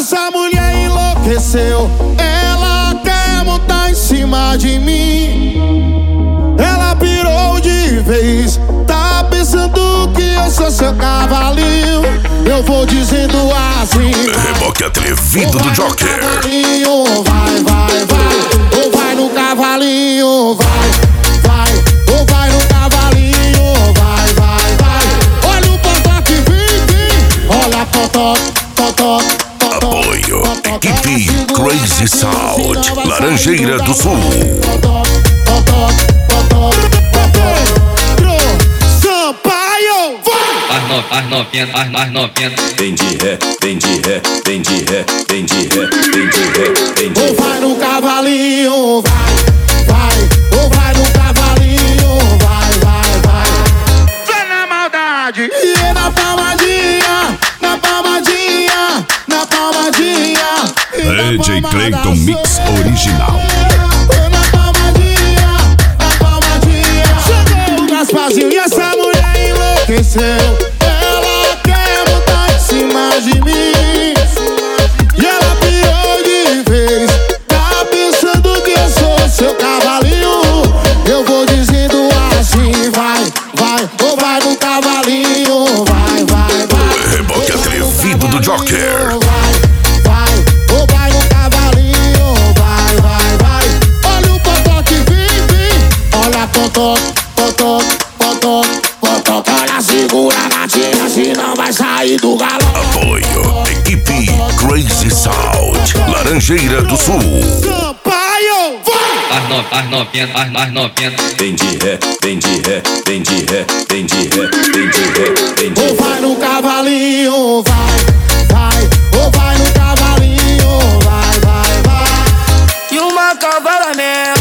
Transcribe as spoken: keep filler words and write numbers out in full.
Essa mulher enlouqueceu, ela quer montar em cima de mim. Ela pirou de vez, tá pensando que eu sou seu cavalinho. Eu vou dizendo assim: Reboque atrevido do Joker. Vai, vai, vai, ou vai no cavalinho, vai, vai, ou vai no cavalinho, vai, vai, vai. Olha o potó que vem, vem, olha potó, potó. Apoio, equipe Crazy Sound, Laranjeira do Sul. Sampaio, vai! As no, as novinhas, as mais novinhas. Vem de ré, vem de ré, vem de ré, vem de ré, vem de ré, vem de ré. Ou vai no cavalinho, vai, vai, ou vai no cavalinho, vai, vai, vai. Vai na maldade e na palmadinha, na palmadinha, na palmadinha. D J Clayton Mix Original. Na palmadinha, na palmadinha. Chegou o Gasparzinho e essa mulher enlouqueceu. Ela quer botar em cima de mim. E ela pirou de vez, tá pensando que eu sou seu cavalinho. Eu vou dizendo assim: vai, vai, ou vai no cavalinho, vai, vai, vai. Reboque atrevido do Joker. Vai, vai, ou vai no cavalinho, vai, vai, vai. Olha o potó que vem, vem. Olha potó, potó, potó, potó. Olha, segura a gatinha, senão vai sair do galão. Apoio, equipe Crazy Sound, Laranjeira do Sul. Sampaio, vai! As no, as novinhas, as mais novinhas. Vem de ré, vem de ré, vem de ré, vem de ré, vem de ré, vem de ré. Ou vai no cavalinho, vai, vai, ou vai no cavalinho, vai, vai, vai. E uma cavala mesmo.